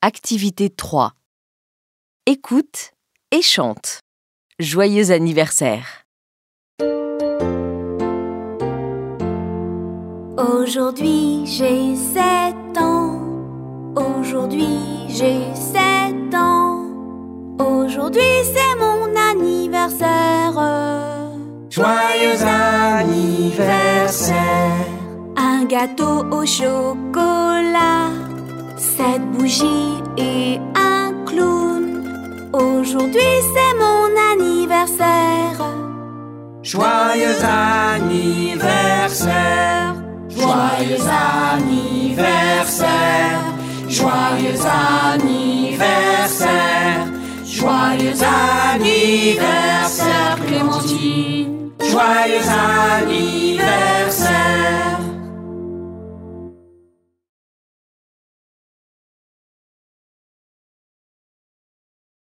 Activité 3. Écoute et chante. Joyeux anniversaire. Aujourd'hui j'ai 7 ans. Aujourd'hui j'ai 7 ans. Aujourd'hui c'est mon anniversaire. Joyeux anniversaire. Un gâteau au chocolat, 7 bougies et un clown. Aujourd'hui c'est mon anniversaire. Joyeux anniversaire. Joyeux anniversaire. Joyeux anniversaire. Joyeux anniversaire Clémentine. Joyeux anniversaire.